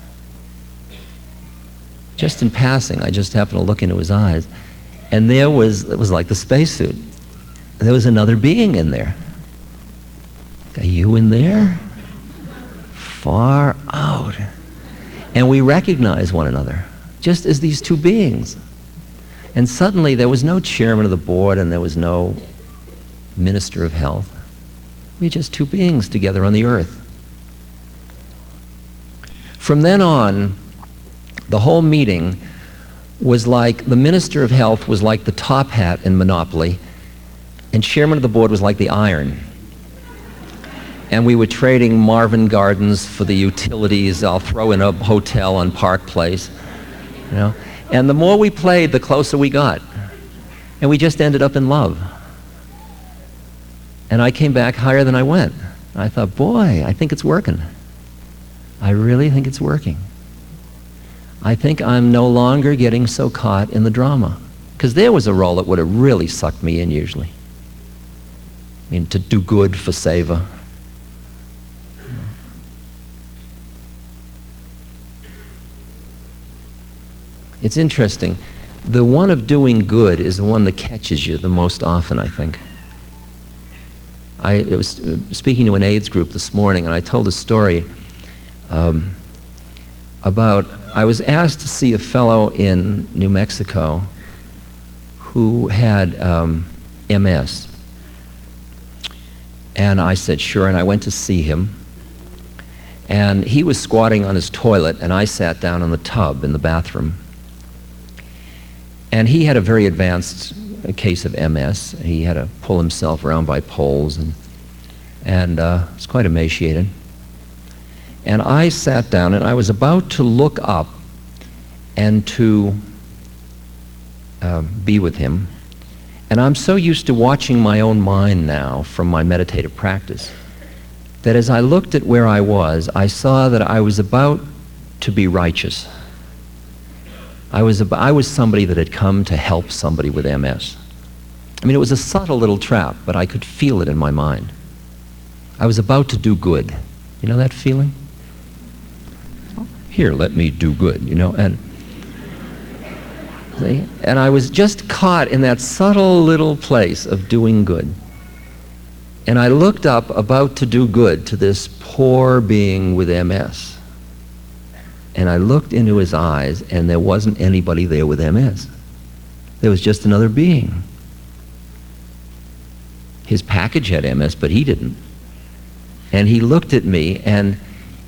Just in passing, I just happened to look into his eyes, and it was like the spacesuit. There was another being in there. Are you in there? Far out. And we recognized one another, just as these two beings. And suddenly there was no chairman of the board and there was no Minister of Health. We were just two beings together on the earth. From then on, the whole meeting was like, the Minister of Health was like the top hat in Monopoly, and chairman of the board was like the iron. And we were trading Marvin Gardens for the utilities. I'll throw in a hotel on Park Place, you know. And the more we played, the closer we got. And we just ended up in love. And I came back higher than I went. I thought, boy, I think it's working. I really think it's working. I think I'm no longer getting so caught in the drama. Because there was a role that would have really sucked me in usually. I mean, to do good for Seva. It's interesting. The one of doing good is the one that catches you the most often, I think. I was speaking to an AIDS group this morning, and I told a story about, I was asked to see a fellow in New Mexico who had MS. And I said, sure, and I went to see him. And he was squatting on his toilet, and I sat down on the tub in the bathroom. And he had a very advanced case of MS. He had to pull himself around by poles, and was quite emaciated. And I sat down, and I was about to look up and to be with him. And I'm so used to watching my own mind now from my meditative practice that as I looked at where I was, I saw that I was about to be righteous. I was somebody that had come to help somebody with MS. I mean, it was a subtle little trap, but I could feel it in my mind. I was about to do good. You know that feeling? Here, let me do good, you know, and I was just caught in that subtle little place of doing good. And I looked up, about to do good, to this poor being with MS. And I looked into his eyes, and there wasn't anybody there with MS. There was just another being. His package had MS, but he didn't. And he looked at me, and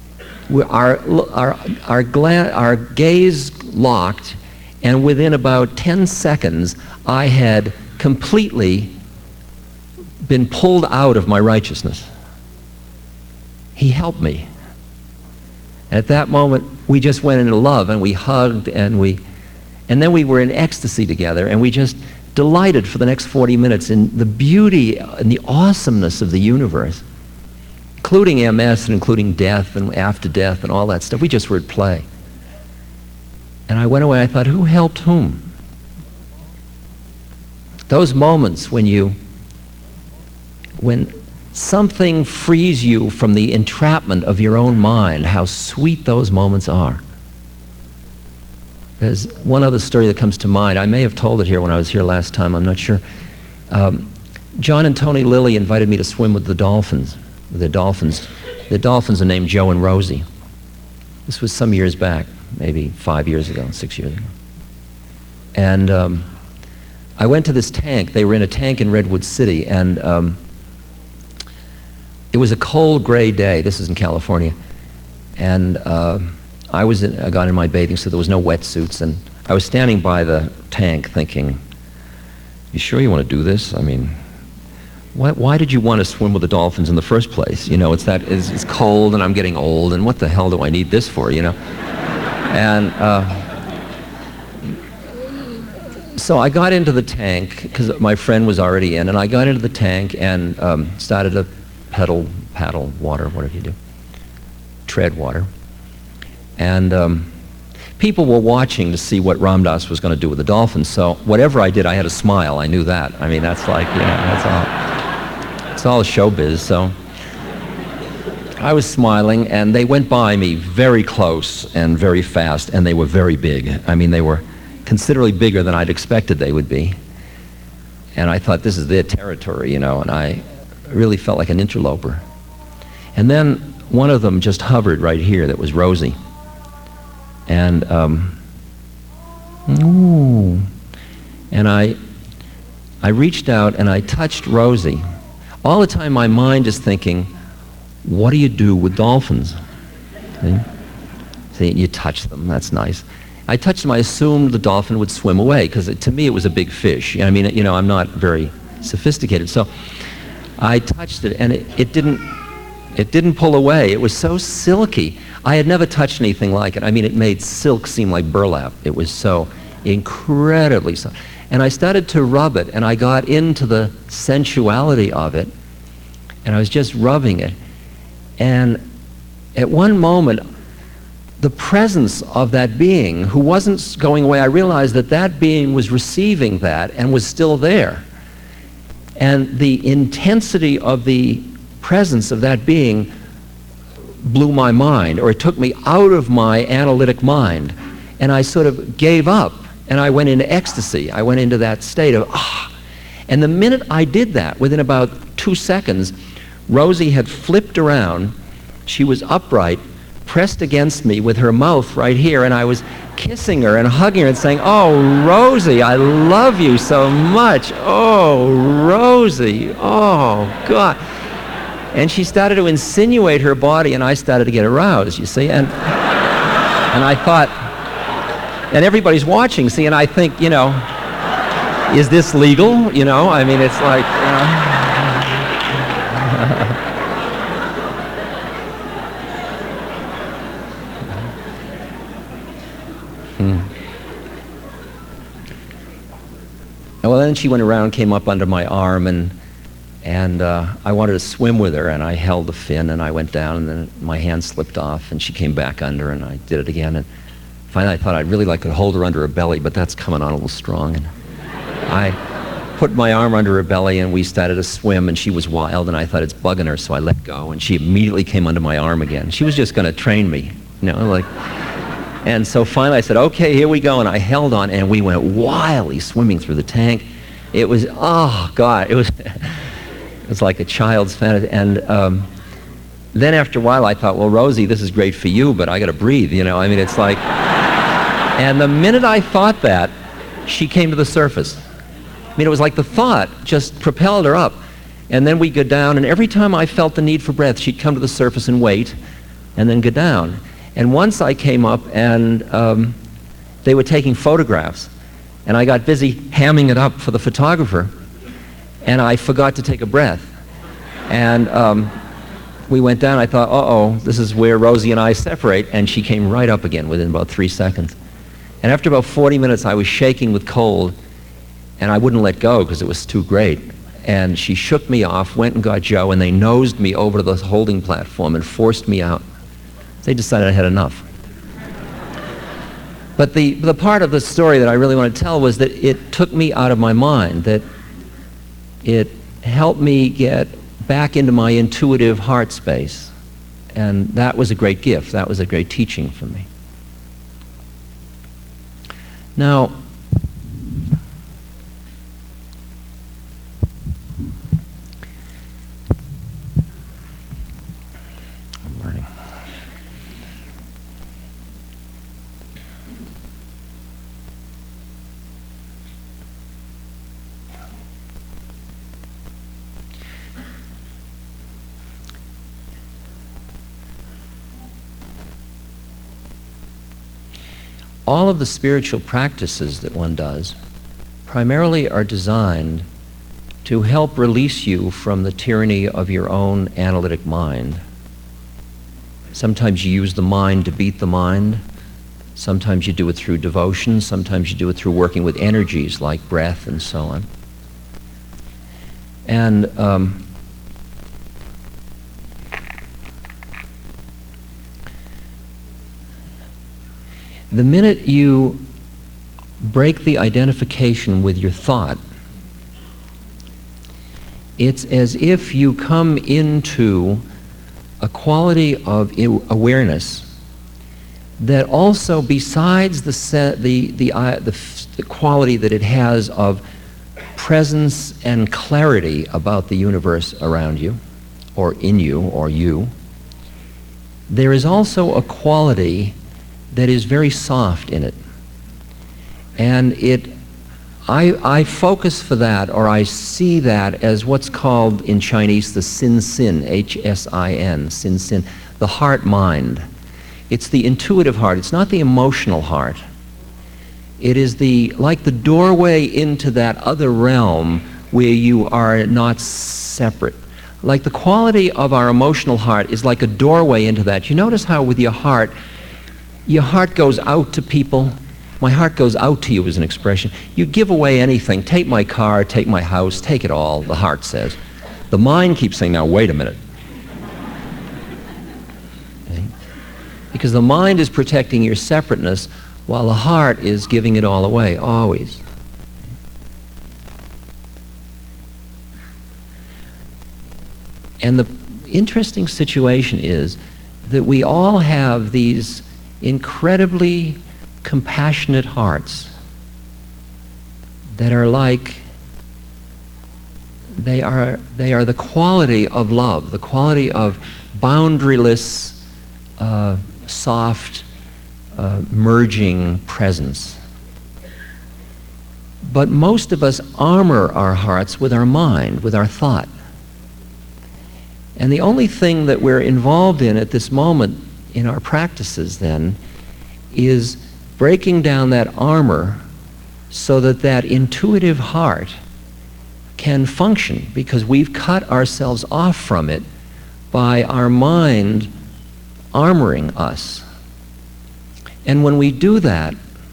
our gaze locked, and within about 10 seconds, I had completely been pulled out of my righteousness. He helped me. At that moment, we just went into love, and we hugged, and then we were in ecstasy together, and we just delighted for the next 40 minutes in the beauty and the awesomeness of the universe, including MS and including death and after death and all that stuff. We just were at play. And I went away, I thought, who helped whom? Those moments when something frees you from the entrapment of your own mind, how sweet those moments are. There's one other story that comes to mind. I may have told it here when I was here last time, I'm not sure. John and Tony Lilly invited me to swim with the dolphins. The dolphins are named Joe and Rosie. This was some years back, maybe 5 years ago, 6 years ago. And I went to this tank. They were in a tank in Redwood City, and it was a cold, gray day. This is in California. And I got in my bathing suit. There was no wetsuits, and I was standing by the tank thinking, you sure you want to do this? I mean, why did you want to swim with the dolphins in the first place? You know, it's cold, and I'm getting old, and what the hell do I need this for, you know? And so I got into the tank, because my friend was already in, and I got into the tank and started to paddle water, whatever you do, tread water. And people were watching to see what Ram Dass was going to do with the dolphins, so whatever I did, I had a smile. I knew that. I mean, that's like, you know, that's all. It's all showbiz, so I was smiling, and they went by me very close and very fast, and they were very big. I mean, they were considerably bigger than I'd expected they would be. And I thought, this is their territory, you know, and I really felt like an interloper. And then one of them just hovered right here. That was Rosie. And and I reached out and I touched Rosie. All the time my mind is thinking, what do you do with dolphins? See, you touch them, that's nice. I touched them, I assumed the dolphin would swim away, because to me it was a big fish. I mean, you know, I'm not very sophisticated. So I touched it, and it didn't pull away. It was so silky. I had never touched anything like it. I mean, it made silk seem like burlap. It was so incredibly soft. And I started to rub it, and I got into the sensuality of it, and I was just rubbing it. And at one moment, the presence of that being who wasn't going away, I realized that that being was receiving that and was still there. And the intensity of the presence of that being blew my mind, or it took me out of my analytic mind, and I sort of gave up, and I went into ecstasy. I went into that state of, And the minute I did that, within about 2 seconds, Rosie had flipped around. She was upright, pressed against me with her mouth right here, and I was kissing her and hugging her and saying, "Oh, Rosie, I love you so much. Oh, Rosie. Oh, God." And she started to insinuate her body, and I started to get aroused, you see. And I thought, and everybody's watching, see, and I think, you know, is this legal? You know, I mean, it's like, you know. Well, then she went around, came up under my arm, and I wanted to swim with her, and I held the fin, and I went down, and then my hand slipped off, and she came back under, and I did it again, and finally I thought I'd really like to hold her under her belly, but that's coming on a little strong, and I put my arm under her belly, and we started to swim, and she was wild, and I thought it's bugging her, so I let go, and she immediately came under my arm again. She was just going to train me, you know, like. And so finally I said, "Okay, here we go," and I held on, and we went wildly swimming through the tank. It was, oh God, it was like a child's fantasy. And then after a while I thought, well, Rosie, this is great for you, but I got to breathe, you know. I mean, it's like, and the minute I thought that, she came to the surface. I mean, it was like the thought just propelled her up. And then we'd go down, and every time I felt the need for breath, she'd come to the surface and wait, and then go down. And once I came up, and they were taking photographs, and I got busy hamming it up for the photographer, and I forgot to take a breath. And we went down. I thought, uh-oh, this is where Rosie and I separate, and she came right up again within about 3 seconds. And after about 40 minutes, I was shaking with cold, and I wouldn't let go because it was too great. And she shook me off, went and got Joe, and they nosed me over to the holding platform and forced me out. They decided I had enough. But the part of the story that I really want to tell was that it took me out of my mind, that it helped me get back into my intuitive heart space. And that was a great gift. That was a great teaching for me. Now, I'm learning. All of the spiritual practices that one does primarily are designed to help release you from the tyranny of your own analytic mind. Sometimes you use the mind to beat the mind. Sometimes you do it through devotion. Sometimes you do it through working with energies like breath and so on. And the minute you break the identification with your thought, it's as if you come into a quality of awareness that also, besides the quality that it has of presence and clarity about the universe around you, or in you, or you, there is also a quality that is very soft in it. And I focus for that, or I see that as what's called in Chinese the sin-sin, H-S-I-N, sin-sin, the heart-mind. It's the intuitive heart. It's not the emotional heart. It is like the doorway into that other realm where you are not separate. Like the quality of our emotional heart is like a doorway into that. You notice how with your heart goes out to people. My heart goes out to you is an expression. You give away anything. Take my car, take my house, take it all, the heart says. The mind keeps saying, now wait a minute. Okay? Because the mind is protecting your separateness while the heart is giving it all away, always. And the interesting situation is that we all have these incredibly compassionate hearts that are like they are the quality of love, the quality of boundaryless, soft, merging presence. But most of us armor our hearts with our mind, with our thought. And the only thing that we're involved in at this moment in our practices then is breaking down that armor so that that intuitive heart can function, because we've cut ourselves off from it by our mind armoring us. And when we do that,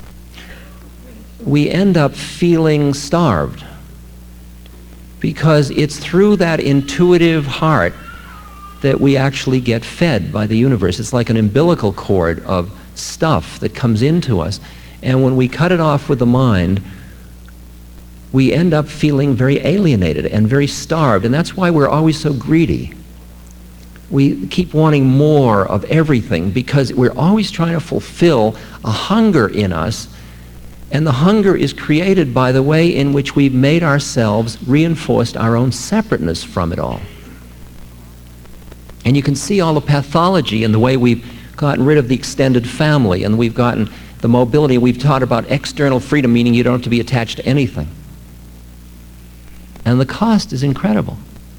we end up feeling starved, because it's through that intuitive heart that we actually get fed by the universe. It's like an umbilical cord of stuff that comes into us. And when we cut it off with the mind, we end up feeling very alienated and very starved. And that's why we're always so greedy. We keep wanting more of everything, because we're always trying to fulfill a hunger in us. And the hunger is created by the way in which we've made ourselves, reinforced our own separateness from it all. And you can see all the pathology in the way we've gotten rid of the extended family, and we've gotten the mobility. We've taught about external freedom, meaning you don't have to be attached to anything. And the cost is incredible.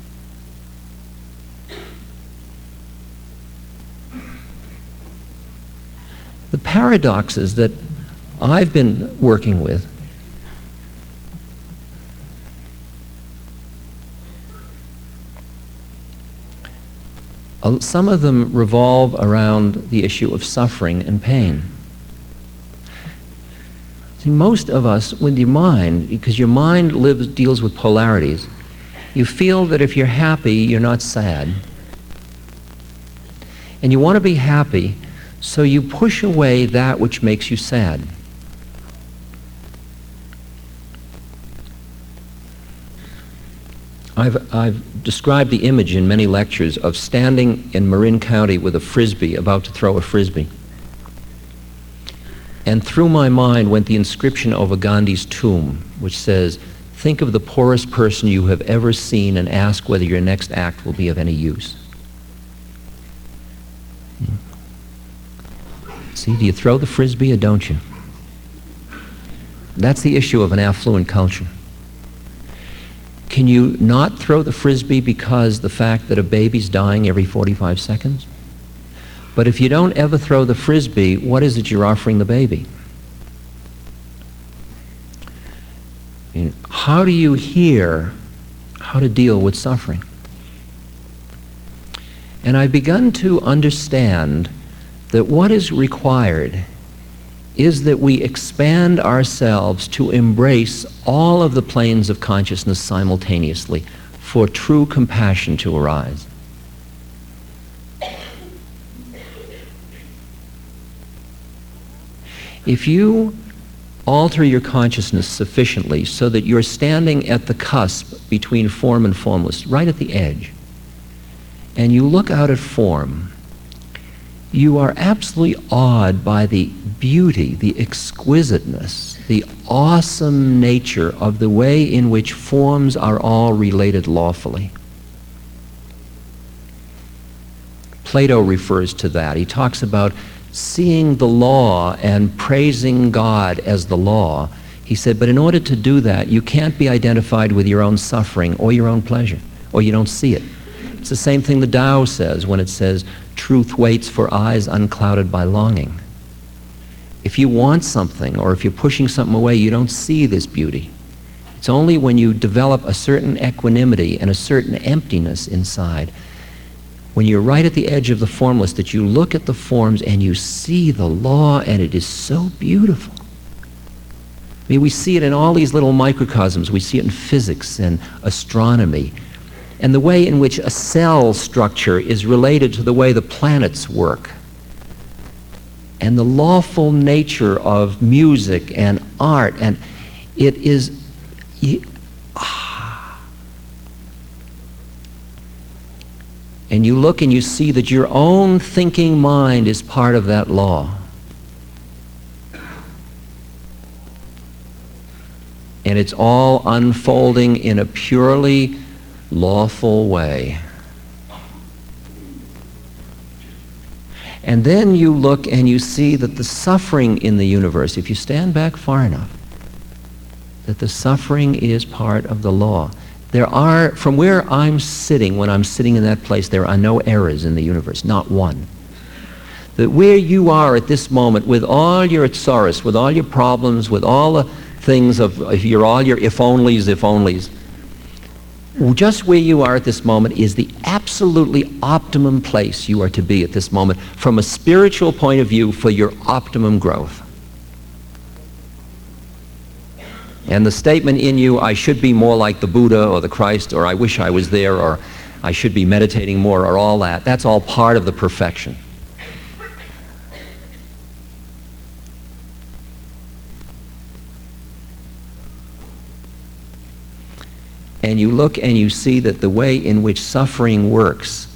The paradoxes that I've been working with some of them revolve around the issue of suffering and pain. See, most of us, with your mind, because your mind deals with polarities, you feel that if you're happy, you're not sad. And you want to be happy, so you push away that which makes you sad. I've described the image in many lectures of standing in Marin County with a frisbee, about to throw a frisbee. And through my mind went the inscription over Gandhi's tomb, which says, "Think of the poorest person you have ever seen and ask whether your next act will be of any use." See, do you throw the frisbee or don't you? That's the issue of an affluent culture. Can you not throw the frisbee because the fact that a baby's dying every 45 seconds? But if you don't ever throw the frisbee, what is it you're offering the baby? How do you hear how to deal with suffering? And I've begun to understand that what is required is that we expand ourselves to embrace all of the planes of consciousness simultaneously for true compassion to arise. If you alter your consciousness sufficiently so that you're standing at the cusp between form and formless, right at the edge, and you look out at form, you are absolutely awed by the beauty, the exquisiteness, the awesome nature of the way in which forms are all related lawfully. Plato refers to that. He talks about seeing the law and praising God as the law. He said, but in order to do that, you can't be identified with your own suffering or your own pleasure, or you don't see it. It's the same thing the Tao says when it says, truth waits for eyes unclouded by longing. If you want something, or if you're pushing something away, you don't see this beauty. It's only when you develop a certain equanimity and a certain emptiness inside, when you're right at the edge of the formless, that you look at the forms and you see the law, and it is so beautiful. I mean, we see it in all these little microcosms. We see it in physics and astronomy, and the way in which a cell structure is related to the way the planets work, and the lawful nature of music and art, and it is... And you look and you see that your own thinking mind is part of that law. And it's all unfolding in a purely lawful way. And then you look and you see that the suffering in the universe, if you stand back far enough, that the suffering is part of the law. There are, from where I'm sitting, when I'm sitting in that place, there are no errors in the universe, not one. That where you are at this moment, with all your sorrows, with all your problems, with all the things of all your if-onlys, just where you are at this moment is the absolutely optimum place you are to be at this moment from a spiritual point of view for your optimum growth. And the statement in you, I should be more like the Buddha or the Christ, or I wish I was there, or I should be meditating more, or all that, that's all part of the perfection. And you look and you see that the way in which suffering works,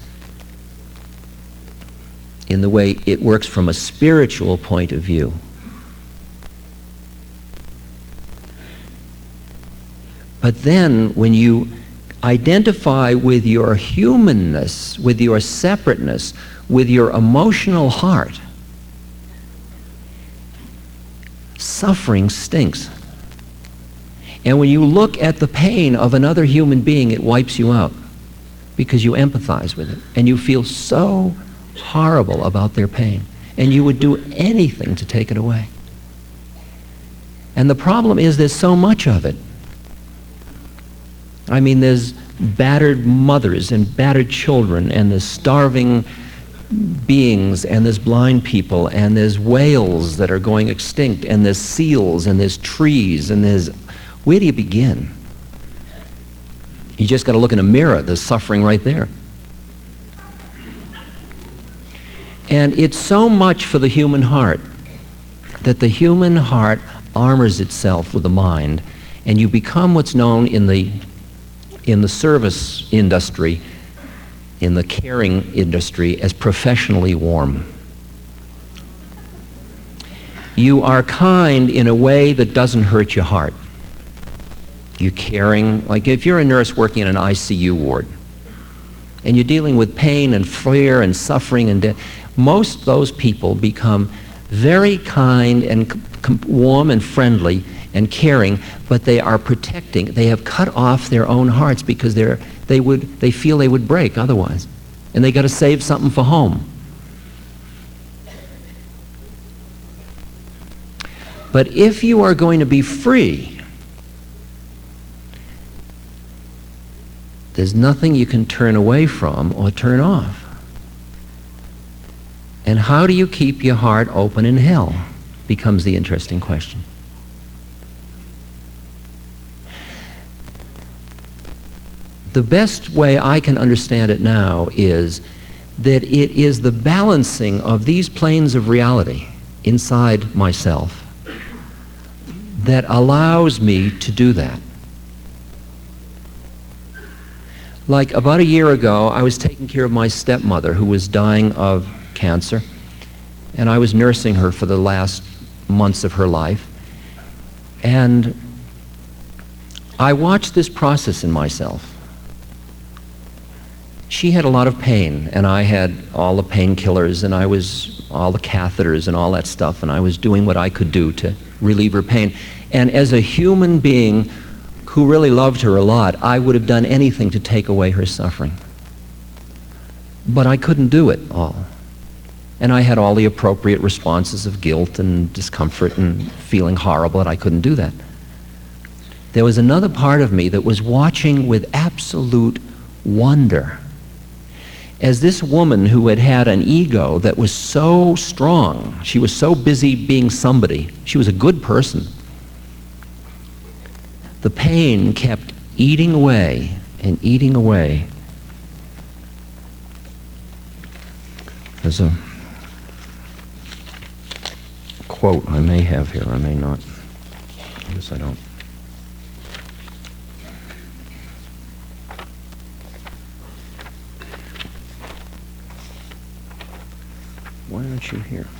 in the way it works from a spiritual point of view, but then when you identify with your humanness, with your separateness, with your emotional heart, suffering stinks. And when you look at the pain of another human being, it wipes you out because you empathize with it and you feel so horrible about their pain and you would do anything to take it away. And the problem is there's so much of it. I mean, there's battered mothers and battered children, and there's starving beings, and there's blind people, and there's whales that are going extinct, and there's seals, and there's trees, and there's... Where do you begin? You just got to look in a mirror. There's suffering right there. And it's so much for the human heart that the human heart armors itself with the mind, and you become what's known in the service industry, in the caring industry, as professionally warm. You are kind in a way that doesn't hurt your heart. You're caring, like if you're a nurse working in an ICU ward, and you're dealing with pain and fear and suffering and death, most of those people become very kind and warm and friendly and caring, but they are protecting. They have cut off their own hearts because they feel they would break otherwise. And they got to save something for home. But if you are going to be free, there's nothing you can turn away from or turn off. And how do you keep your heart open in hell becomes the interesting question. The best way I can understand it now is that it is the balancing of these planes of reality inside myself that allows me to do that. Like about a year ago, I was taking care of my stepmother who was dying of cancer, and I was nursing her for the last months of her life. And I watched this process in myself. She had a lot of pain, and I had all the painkillers, and all the catheters and all that stuff, and I was doing what I could do to relieve her pain. And as a human being who really loved her a lot, I would have done anything to take away her suffering. But I couldn't do it all. And I had all the appropriate responses of guilt and discomfort and feeling horrible, and I couldn't do that. There was another part of me that was watching with absolute wonder as this woman who had had an ego that was so strong, she was so busy being somebody, she was a good person, the pain kept eating away and eating away. There's a quote I may have here, I may not. I guess I don't. Why aren't you here?